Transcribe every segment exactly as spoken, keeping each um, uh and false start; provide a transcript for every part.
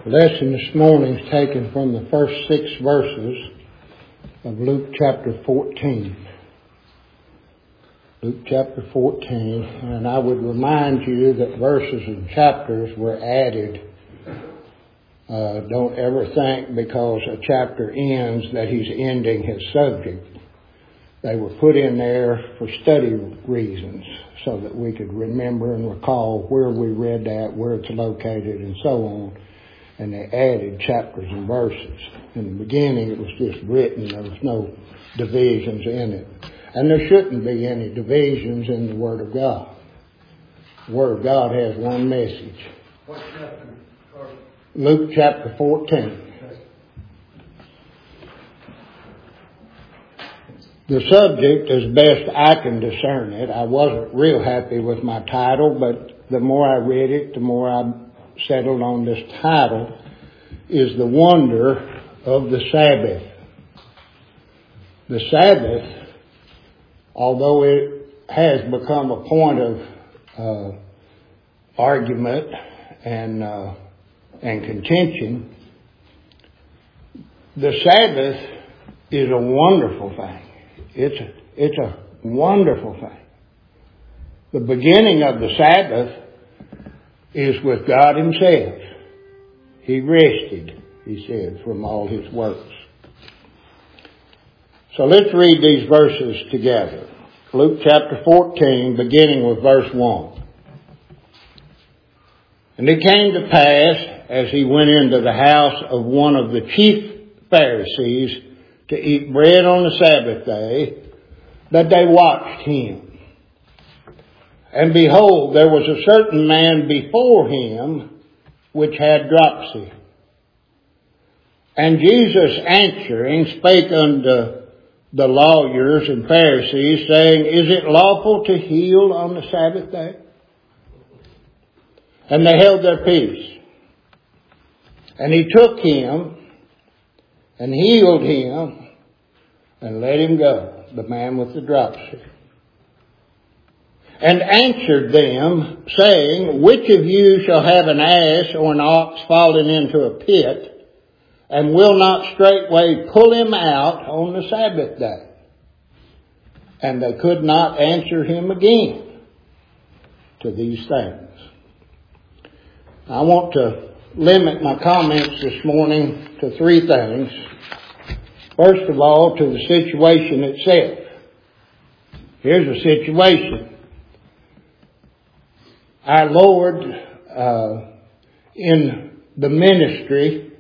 Lesson this morning is taken from the first six verses of Luke chapter fourteen. Luke chapter fourteen, and I would remind you that verses and chapters were added. Uh, don't ever think because a chapter ends that he's ending his subject. They were put in there for study reasons so that we could remember and recall where we read that, where it's located, and so on. And they added chapters and verses. In the beginning, it was just written. There was no divisions in it. And there shouldn't be any divisions in the Word of God. The Word of God has one message. What chapter? Luke chapter fourteen. The subject, as best I can discern it, I wasn't real happy with my title, but the more I read it, the more I settled on this title, is the wonder of the Sabbath. The Sabbath, although it has become a point of uh, argument and uh, and contention, the Sabbath is a wonderful thing. It's a, it's a wonderful thing. The beginning of the Sabbath is with God Himself. He rested, He said, from all His works. So let's read these verses together. Luke chapter fourteen, beginning with verse one. And it came to pass, as he went into the house of one of the chief Pharisees to eat bread on the Sabbath day, that they watched him. And behold, there was a certain man before him which had dropsy. And Jesus answering spake unto the lawyers and Pharisees, saying, Is it lawful to heal on the Sabbath day? And they held their peace. And he took him and healed him and let him go, the man with the dropsy. And answered them, saying, Which of you shall have an ass or an ox fallen into a pit, and will not straightway pull him out on the Sabbath day? And they could not answer him again to these things. I want to limit my comments this morning to three things. First of all, to the situation itself. Here's a situation. Our Lord, uh, in the ministry,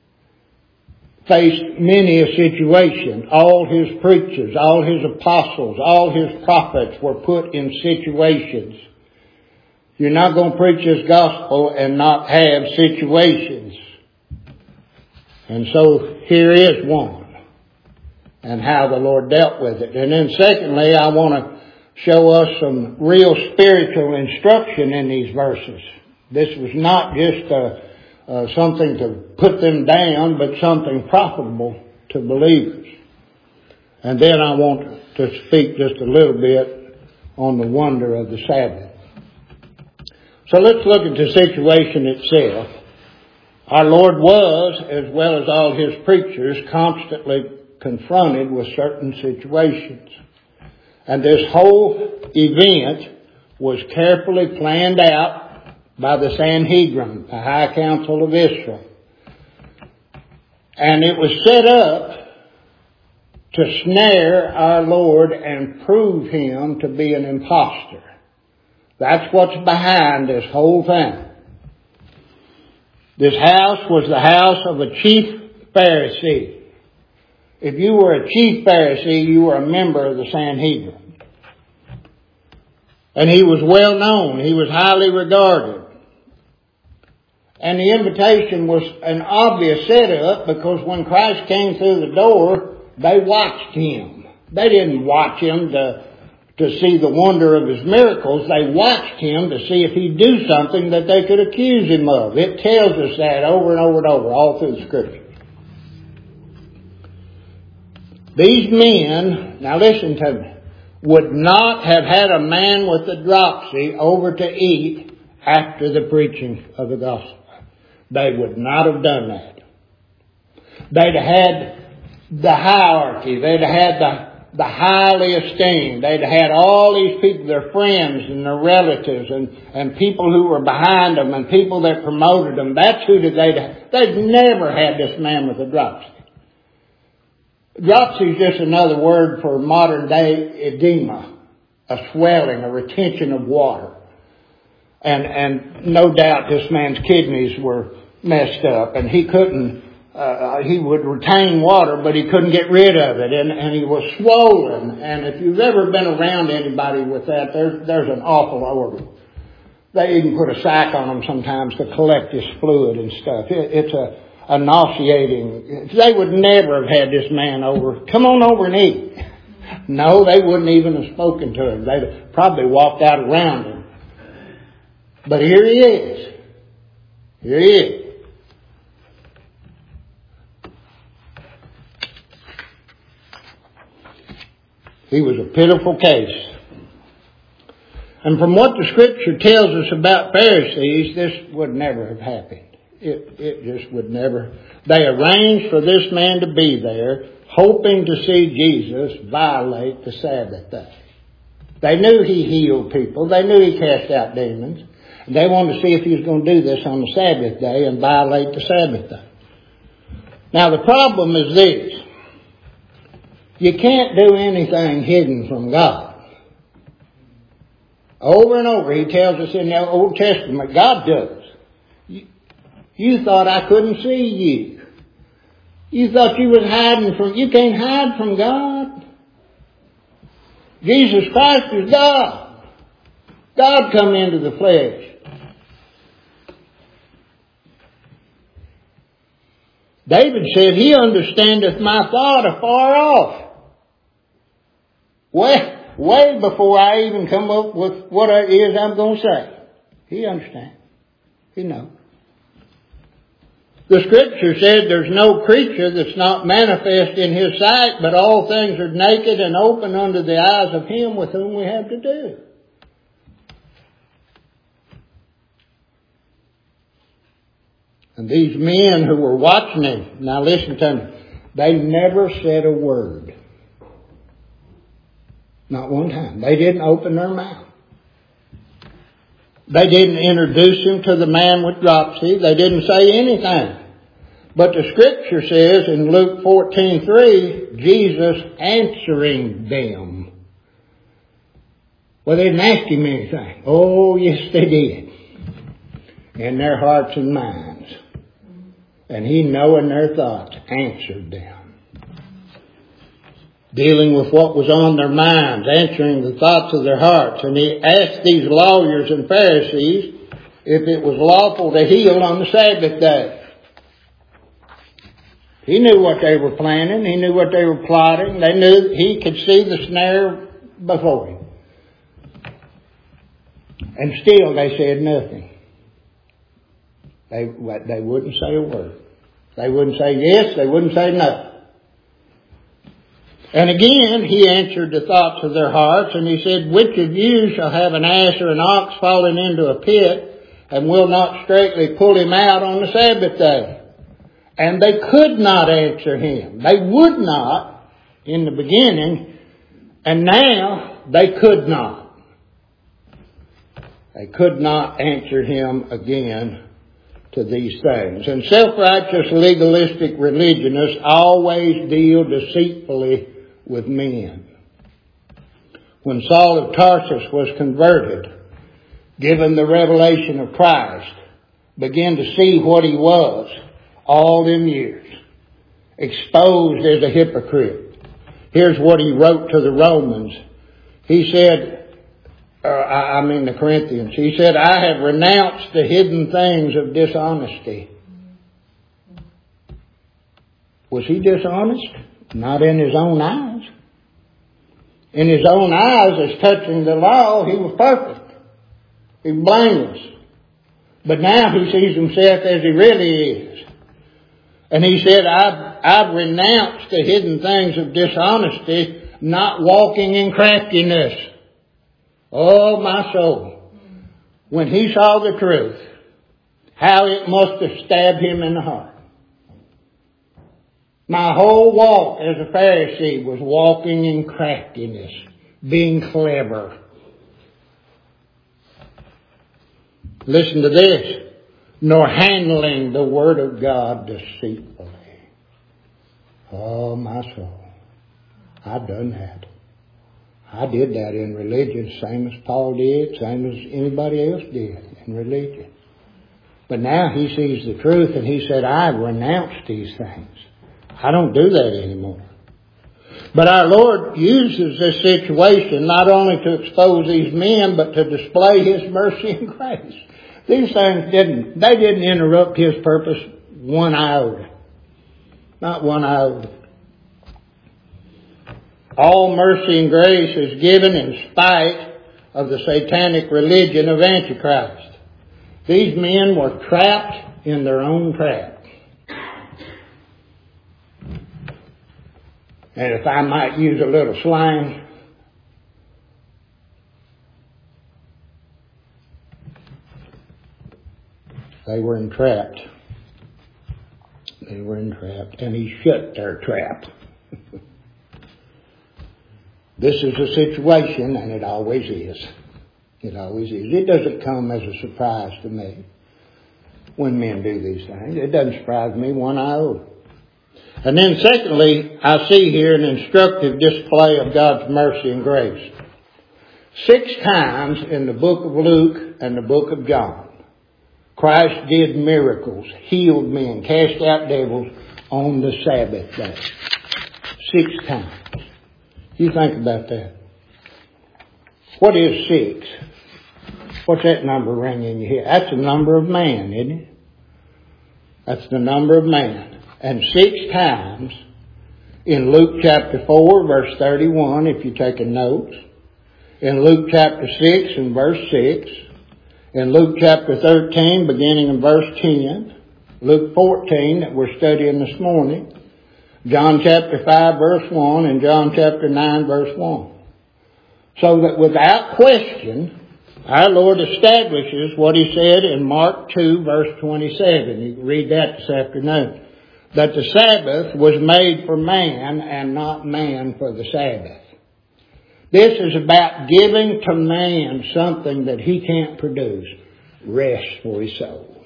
faced many a situation. All His preachers, all His apostles, all His prophets were put in situations. You're not going to preach this gospel and not have situations. And so here is one, and how the Lord dealt with it. And then secondly, I want to show us some real spiritual instruction in these verses. This was not just uh, uh, something to put them down, but something profitable to believers. And then I want to speak just a little bit on the wonder of the Sabbath. So let's look at the situation itself. Our Lord was, as well as all His preachers, constantly confronted with certain situations. And this whole event was carefully planned out by the Sanhedrin, the High Council of Israel. And it was set up to snare our Lord and prove Him to be an impostor. That's what's behind this whole thing. This house was the house of a chief Pharisee. If you were a chief Pharisee, you were a member of the Sanhedrin. And he was well known. He was highly regarded. And the invitation was an obvious setup, because when Christ came through the door, they watched Him. They didn't watch Him to to see the wonder of His miracles. They watched Him to see if He'd do something that they could accuse Him of. It tells us that over and over and over, all through the Scripture. These men, now listen to me, would not have had a man with the dropsy over to eat after the preaching of the gospel. they would not have done that. They'd have had the hierarchy. They'd have had the the highly esteemed. They'd had all these people, their friends and their relatives and, and people who were behind them and people that promoted them. That's who did they'd have. They'd never had this man with a dropsy. Dropsy is just another word for modern day edema, a swelling, a retention of water. And, and no doubt this man's kidneys were messed up and he couldn't Uh, he would retain water, but he couldn't get rid of it, and, and he was swollen. And if you've ever been around anybody with that, there's there's an awful order. They even put a sack on them sometimes to collect this fluid and stuff. It, it's a, a nauseating. They would never have had this man over. Come on over and eat. No, they wouldn't even have spoken to him. They'd probably walked out around him. But here he is. Here he is. He was a pitiful case. And from what the Scripture tells us about Pharisees, this would never have happened. It, it just would never. They arranged for this man to be there, hoping to see Jesus violate the Sabbath day. They knew he healed people. They knew he cast out demons. And they wanted to see if he was going to do this on the Sabbath day and violate the Sabbath day. Now the problem is this. You can't do anything hidden from God. Over and over he tells us in the Old Testament, God does. You, you thought I couldn't see you. You thought you was hiding from, you can't hide from God. Jesus Christ is God. God come into the flesh. David said, He understandeth my thought afar off. Way, way before I even come up with what it is I'm going to say. He understands. He knows. The Scripture said there's no creature that's not manifest in His sight, but all things are naked and open under the eyes of Him with whom we have to do. And these men who were watching Him, now listen to me, they never said a word. Not one time. They didn't open their mouth. They didn't introduce him to the man with dropsy. They didn't say anything. But the Scripture says in Luke fourteen three, Jesus answering them. Well, they didn't ask him anything. Oh, yes, they did. In their hearts and minds. And he, knowing their thoughts, answered them. Dealing with what was on their minds, answering the thoughts of their hearts. And he asked these lawyers and Pharisees if it was lawful to heal on the Sabbath day. He knew what they were planning. He knew what they were plotting. They knew he could see the snare before him. And still they said nothing. They, they wouldn't say a word. They wouldn't say yes. They wouldn't say no. And again, he answered the thoughts of their hearts, and he said, which of you shall have an ass or an ox falling into a pit, and will not straightly pull him out on the Sabbath day? And they could not answer him. They would not in the beginning, and now they could not. They could not answer him again to these things. And self-righteous legalistic religionists always deal deceitfully with men. When Saul of Tarsus was converted, given the revelation of Christ, began to see what he was all them years, exposed as a hypocrite. Here's what he wrote to the Romans. He said, uh, I mean the Corinthians, he said, I have renounced the hidden things of dishonesty. Was he dishonest? Not in his own eyes. In his own eyes, as touching the law, he was perfect. He was blameless. But now he sees himself as he really is. And he said, I've, I've renounced the hidden things of dishonesty, not walking in craftiness. Oh, my soul. When he saw the truth, How it must have stabbed him in the heart. My whole walk as a Pharisee was walking in craftiness, being clever. Listen to this. Nor handling the Word of God deceitfully. Oh, my soul. I've done that. I did that in religion, same as Paul did, same as anybody else did in religion. But now he sees the truth and he said, I renounce these things. I don't do that anymore. But our Lord uses this situation not only to expose these men, but to display His mercy and grace. These things didn't, they didn't interrupt His purpose one iota. Not one iota. All mercy and grace is given in spite of the satanic religion of Antichrist. These men were trapped in their own trap. And if I might use a little slang, they were entrapped. They were entrapped. And He shut their trap. This is a situation, and it always is. It always is. It doesn't come as a surprise to me when men do these things. It doesn't surprise me one iota. And then secondly, I see here an instructive display of God's mercy and grace. Six times in the book of Luke and the book of John, Christ did miracles, healed men, cast out devils on the Sabbath day. Six times. You think about that. What is six? What's that number ringing in your head? That's the number of man, isn't it? That's the number of man. And six times in Luke chapter four, verse thirty-one, if you're taking notes. In Luke chapter six and verse six. In Luke chapter thirteen, beginning in verse ten. Luke fourteen, that we're studying this morning. John chapter five, verse one, and John chapter nine, verse one. So that without question, our Lord establishes what He said in Mark two, verse twenty-seven. You can read that this afternoon. That the Sabbath was made for man and not man for the Sabbath. This is about giving to man something that he can't produce. Rest for his soul.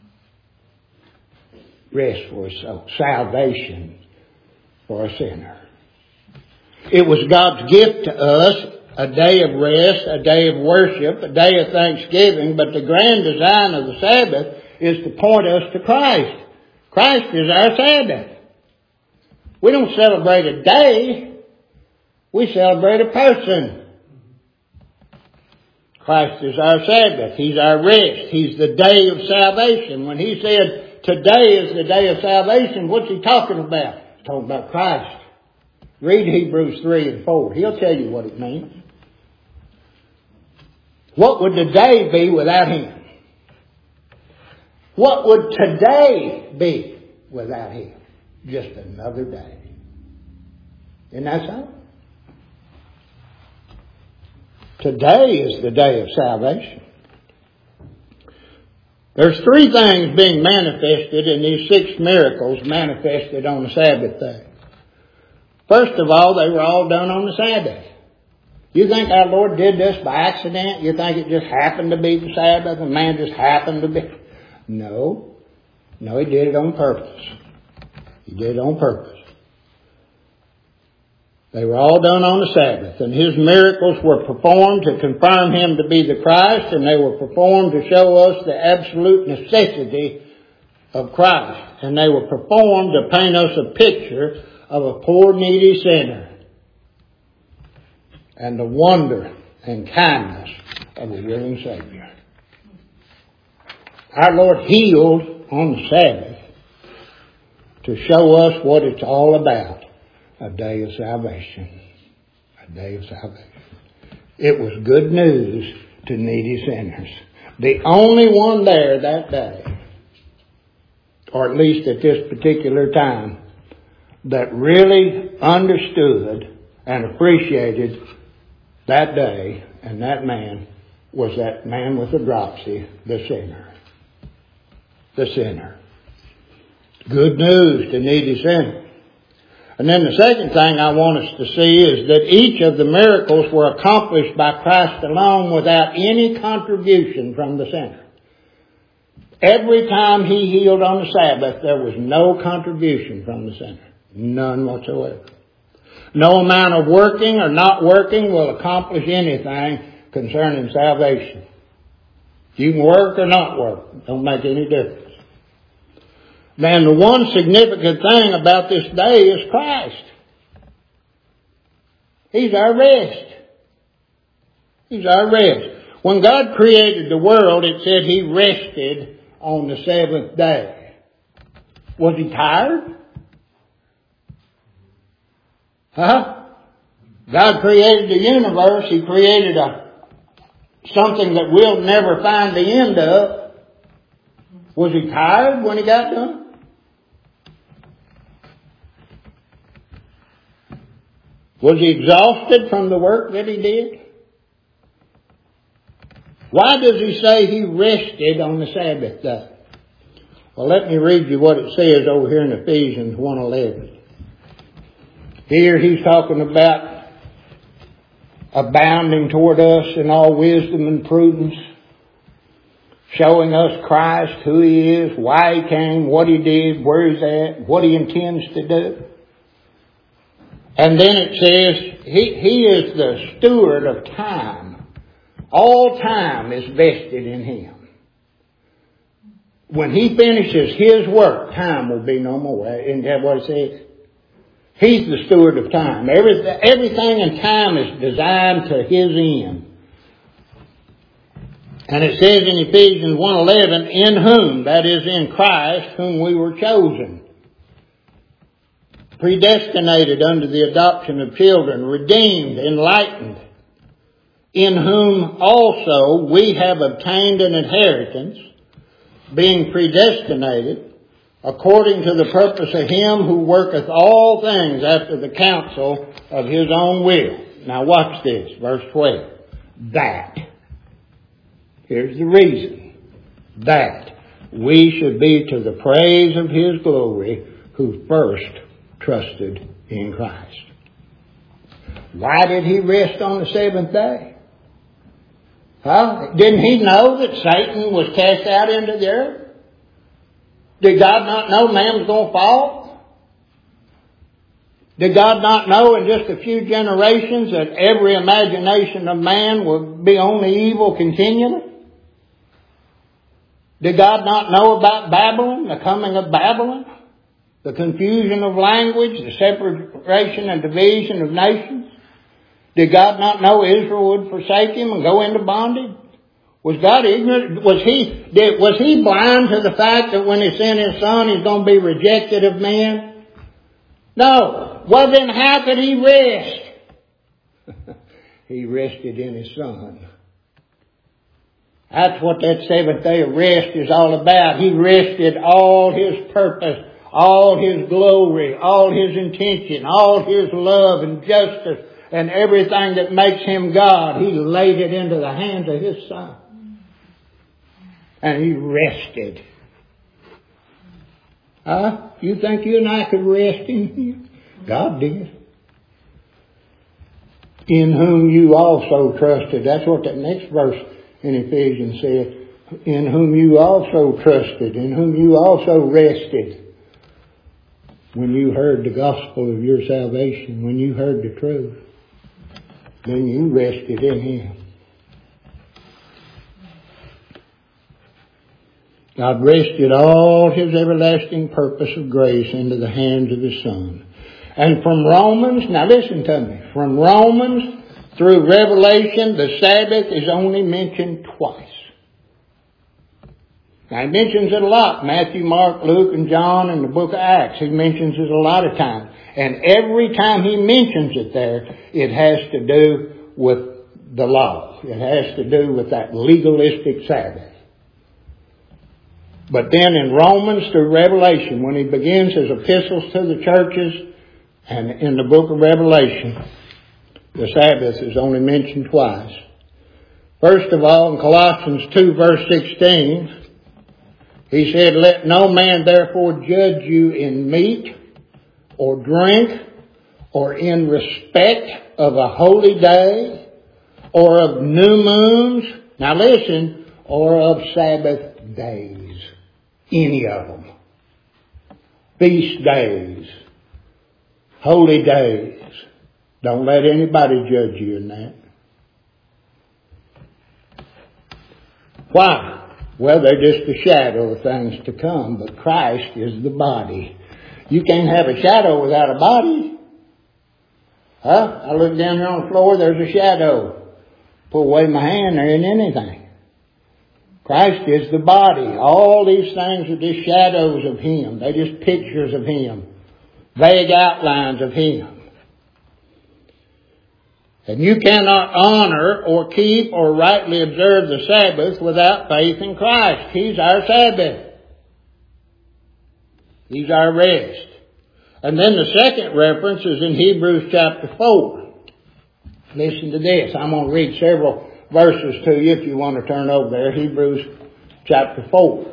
Rest for his soul. Salvation for a sinner. It was God's gift to us, a day of rest, a day of worship, a day of thanksgiving, but the grand design of the Sabbath is to point us to Christ. Christ is our Sabbath. We don't celebrate a day, we celebrate a person. Christ is our Sabbath. He's our rest. He's the day of salvation. When He said, today is the day of salvation, what's He talking about? He's talking about Christ. Read Hebrews three and four. He'll tell you what it means. What would the day be without Him? What would today be without Him? Just another day. Isn't that so? Today is the day of salvation. There's three things being manifested in these six miracles manifested on the Sabbath day. First of all, they were all done on the Sabbath. You think our Lord did this by accident? You think it just happened to be the Sabbath and man just happened to be... No. No, He did it on purpose. He did it on purpose. They were all done on the Sabbath, and His miracles were performed to confirm Him to be the Christ, and they were performed to show us the absolute necessity of Christ. And they were performed to paint us a picture of a poor, needy sinner and the wonder and kindness of a willing Savior. Our Lord healed on the Sabbath to show us what it's all about. A day of salvation. A day of salvation. It was good news to needy sinners. The only one there that day, or at least at this particular time, that really understood and appreciated that day and that man was that man with the dropsy, the sinner. the sinner. Good news to needy sinner. And then the second thing I want us to see is that each of the miracles were accomplished by Christ alone without any contribution from the sinner. Every time he healed on the Sabbath, there was no contribution from the sinner. None whatsoever. No amount of working or not working will accomplish anything concerning salvation. You can work or not work. Don't make any difference. Then the one significant thing about this day is Christ. He's our rest. He's our rest. When God created the world, it said He rested on the seventh day. Was He tired? Huh? God created the universe. He created a something that we'll never find the end of. Was He tired when He got done? Was He exhausted from the work that He did? Why does He say He rested on the Sabbath day? Well, let me read you what it says over here in Ephesians one eleven. Here He's talking about abounding toward us in all wisdom and prudence, showing us Christ, who He is, why He came, what He did, where He's at, what He intends to do. And then it says He, he is the steward of time. All time is vested in Him. When He finishes His work, time will be no more. Isn't that what it says? He's the steward of time. Everything, everything in time is designed to His end. And it says in Ephesians one eleven, in whom, that is in Christ, whom we were chosen, predestinated unto the adoption of children, redeemed, enlightened, in whom also we have obtained an inheritance, being predestinated, according to the purpose of Him who worketh all things after the counsel of His own will. Now watch this, verse twelve. That. Here's the reason. That we should be to the praise of His glory, who first trusted in Christ. Why did He rest on the seventh day? Huh? Didn't He know that Satan was cast out into the earth? Did God not know man was going to fall? Did God not know in just a few generations that every imagination of man would be only evil continually? Did God not know about Babylon, the coming of Babylon? The confusion of language, the separation and division of nations? Did God not know Israel would forsake Him and go into bondage? Was God ignorant? Was He, did, was He blind to the fact that when He sent His Son, He's going to be rejected of men? No. Well, then how could He rest? He rested in His Son. That's what that seventh day of rest is all about. He rested all His purpose, all His glory, all His intention, all His love and justice, and everything that makes Him God. He laid it into the hands of His Son. And He rested. Huh? You think you and I could rest in Him? God did. In whom you also trusted. That's what that next verse in Ephesians says. In whom you also trusted. In whom you also rested. When you heard the gospel of your salvation. When you heard the truth. Then you rested in Him. God rested all His everlasting purpose of grace into the hands of His Son. And from Romans, now listen to me, from Romans through Revelation, the Sabbath is only mentioned twice. Now He mentions it a lot. Matthew, Mark, Luke, and John, and the book of Acts. He mentions it a lot of times. And every time He mentions it there, it has to do with the law. It has to do with that legalistic Sabbath. But then in Romans through Revelation, when He begins His epistles to the churches, and in the book of Revelation, the Sabbath is only mentioned twice. First of all, in Colossians two verse sixteen, He said, let no man therefore judge you in meat or drink or in respect of a holy day or of new moons. Now listen, or of Sabbath days. Any of them. Feast days. Holy days. Don't let anybody judge you in that. Why? Well, they're just a shadow of things to come, but Christ is the body. You can't have a shadow without a body. Huh? I look down here on the floor, there's a shadow. Pull away my hand, there ain't anything. Christ is the body. All these things are just shadows of Him. They're just pictures of Him. Vague outlines of Him. And you cannot honor or keep or rightly observe the Sabbath without faith in Christ. He's our Sabbath. He's our rest. And then the second reference is in Hebrews chapter four. Listen to this. I'm going to read several verses to you if you want to turn over there. Hebrews chapter four.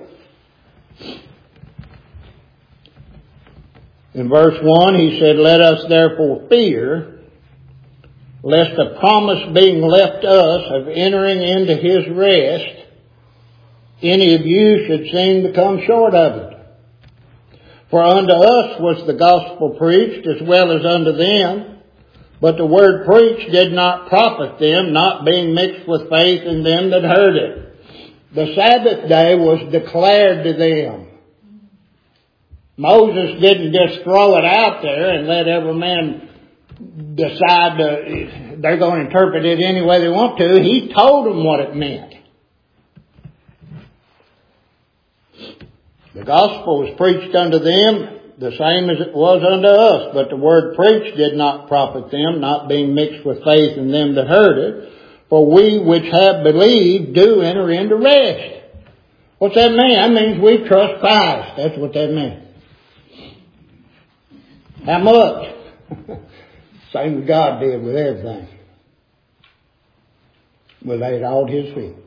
In verse one, he said, let us therefore fear, lest the promise being left us of entering into His rest, any of you should seem to come short of it. For unto us was the gospel preached as well as unto them, but the word preached did not profit them, not being mixed with faith in them that heard it. The Sabbath day was declared to them. Moses didn't just throw it out there and let every man decide to, they're going to interpret it any way they want to. He told them what it meant. The gospel was preached unto them the same as it was unto us, but the word preached did not profit them, not being mixed with faith in them that heard it. For we which have believed do enter into rest. What's that mean? That means we trust Christ. That's what that means. How much? Same as God did with everything. We laid all at His feet.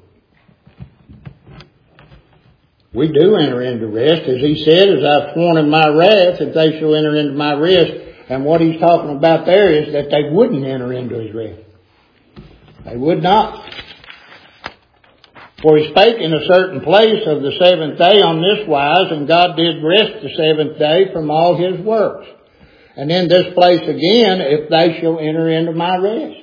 We do enter into rest, as He said, as I've sworn in my wrath, if they shall enter into my rest. And what He's talking about there is that they wouldn't enter into His rest. They would not. For He spake in a certain place of the seventh day on this wise, and God did rest the seventh day from all His works. And in this place again, if they shall enter into my rest.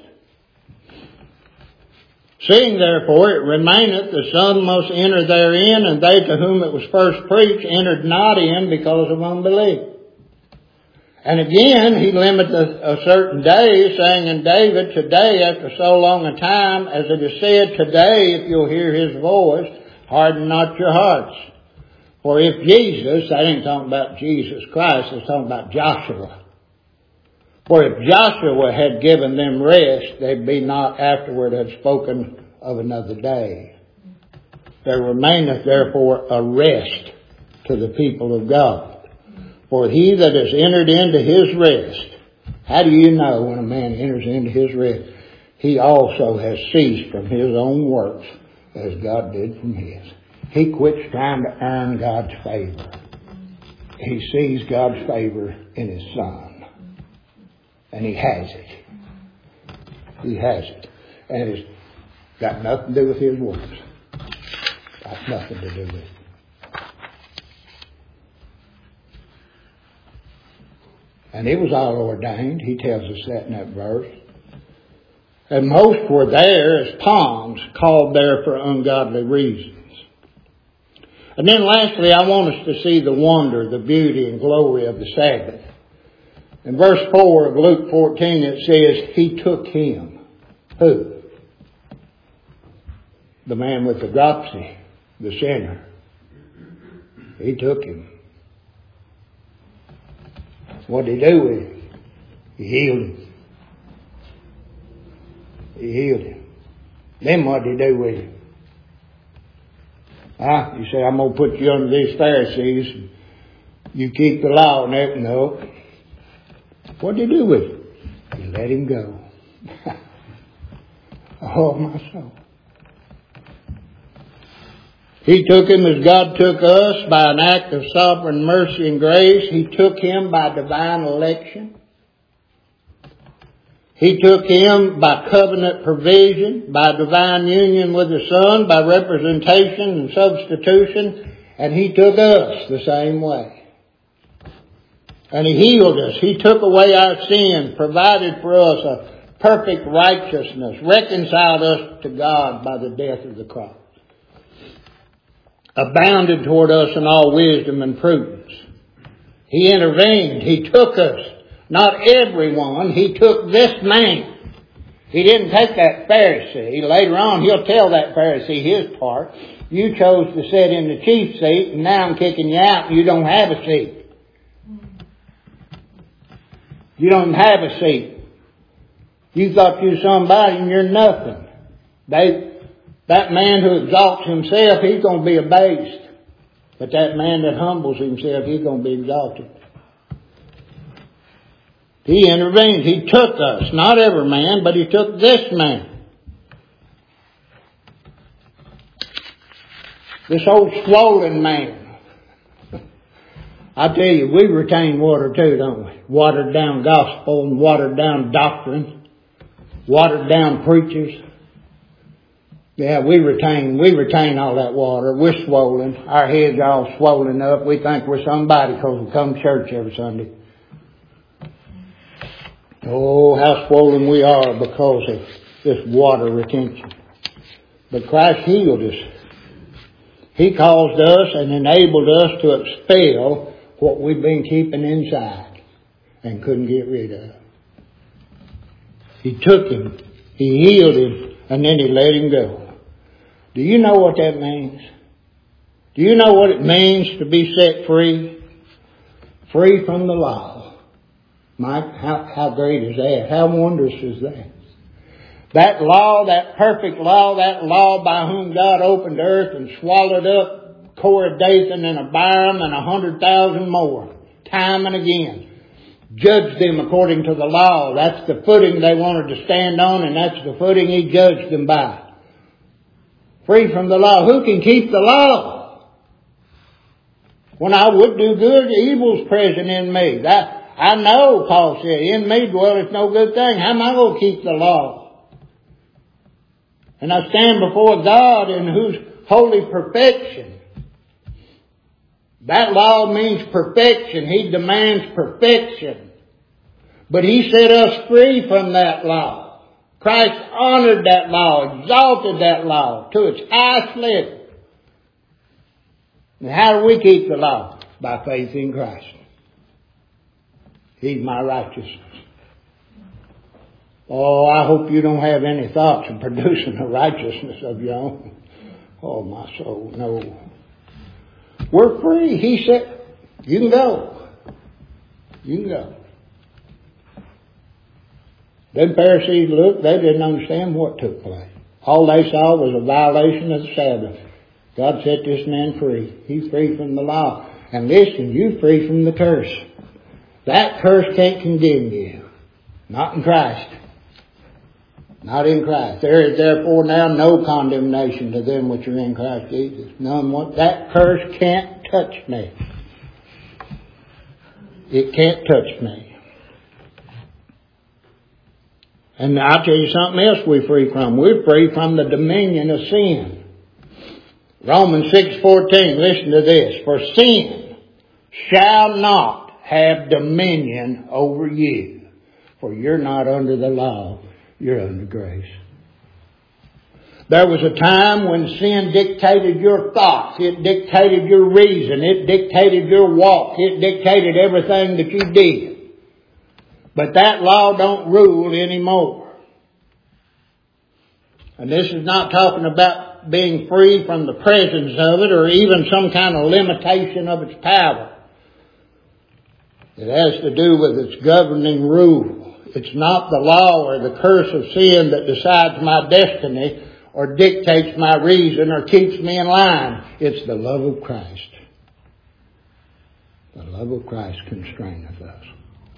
Seeing therefore it remaineth, the Son must enter therein, and they to whom it was first preached entered not in because of unbelief. And again, He limiteth a certain day, saying in David, today, after so long a time, as it is said, today, if you'll hear His voice, harden not your hearts. For if Jesus, I ain't talking about Jesus Christ, it's talking about Joshua. For if Joshua had given them rest, they'd be not afterward had spoken of another day. There remaineth therefore a rest to the people of God. For he that has entered into His rest, how do you know when a man enters into His rest? He also has ceased from his own works as God did from His. He quits trying to earn God's favor. He sees God's favor in His Son. And He has it. He has it. And it's got nothing to do with His works. Got nothing to do with it. And it was all ordained. He tells us that in that verse. And most were there as palms, called there for ungodly reasons. And then lastly, I want us to see the wonder, the beauty and glory of the Sabbath. In verse four of Luke fourteen, it says, He took Him. Who? The man with the dropsy, the sinner. He took Him. What did He do with Him? He healed Him. He healed Him. Then what did He do with Him? Huh? You say, I'm going to put you under these Pharisees. You keep the law and that. No. What did He do with Him? He let Him go. Oh, my soul. He took him as God took us by an act of sovereign mercy and grace. He took him by divine election. He took him by covenant provision, by divine union with the Son, by representation and substitution, and He took us the same way. And He healed us. He took away our sins, provided for us a perfect righteousness, reconciled us to God by the death of the cross, abounded toward us in all wisdom and prudence. He intervened. He took us. Not everyone. He took this man. He didn't take that Pharisee. Later on, he'll tell that Pharisee his part. You chose to sit in the chief seat, and now I'm kicking you out, and you don't have a seat. You don't have a seat. You thought you were somebody, and you're nothing. They, that man who exalts himself, he's going to be abased. But that man that humbles himself, he's going to be exalted. He intervened. He took us. Not every man, but He took this man. This old swollen man. I tell you, we retain water too, don't we? Watered down gospel and watered down doctrine. Watered down preachers. Yeah, we retain, we retain all that water. We're swollen. Our heads are all swollen up. We think we're somebody because we come to church every Sunday. Oh, how swollen we are because of this water retention. But Christ healed us. He caused us and enabled us to expel what we've been keeping inside and couldn't get rid of. He took him, He healed him, and then He let him go. Do you know what that means? Do you know what it means to be set free? Free from the law. Mike, how, how great is that? How wondrous is that? That law, that perfect law, that law by whom God opened earth and swallowed up Korah, Dathan, and Abiram and a hundred thousand more, time and again. Judged them according to the law. That's the footing they wanted to stand on, and that's the footing He judged them by. Free from the law. Who can keep the law? When I would do good, evil's present in me. That I know, Paul said, in me dwelleth no good thing. How am I going to keep the law? And I stand before God in whose holy perfection. That law means perfection. He demands perfection. But He set us free from that law. Christ honored that law, exalted that law to its highest level. And how do we keep the law? By faith in Christ. He's my righteousness. Oh, I hope you don't have any thoughts of producing a righteousness of your own. Oh, my soul, no. We're free. He said, you can go. You can go. Them Pharisees looked, they didn't understand what took place. All they saw was a violation of the Sabbath. God set this man free. He's free from the law. And listen, you're free from the curse. That curse can't condemn you. Not in Christ. Not in Christ. There is therefore now no condemnation to them which are in Christ Jesus. None what that curse can't touch me. It can't touch me. And I'll tell you something else we're free from. We're free from the dominion of sin. Romans six fourteen, listen to this. For sin shall not have dominion over you. For you're not under the law, you're under grace. There was a time when sin dictated your thoughts. It dictated your reason. It dictated your walk. It dictated everything that you did. But that law don't rule anymore. And this is not talking about being free from the presence of it or even some kind of limitation of its power. It has to do with its governing rule. It's not the law or the curse of sin that decides my destiny or dictates my reason or keeps me in line. It's the love of Christ. The love of Christ constraineth us.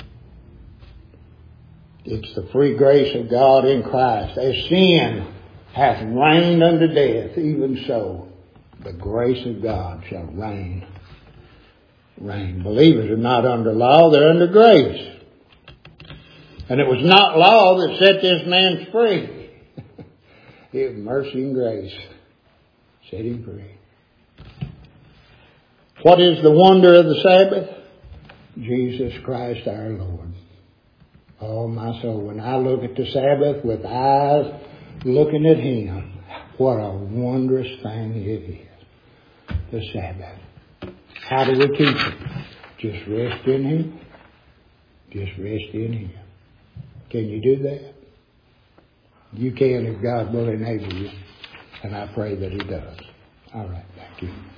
It's the free grace of God in Christ. As sin hath reigned unto death, even so the grace of God shall reign. Reign. Believers are not under law, they're under grace. And it was not law that set this man free. It was mercy and grace set him free. What is the wonder of the Sabbath? Jesus Christ our Lord. Oh, my soul, when I look at the Sabbath with eyes looking at Him, what a wondrous thing it is. The Sabbath. How do we keep it? Just rest in Him. Just rest in Him. Can you do that? You can if God will enable you. And I pray that He does. All right, thank you.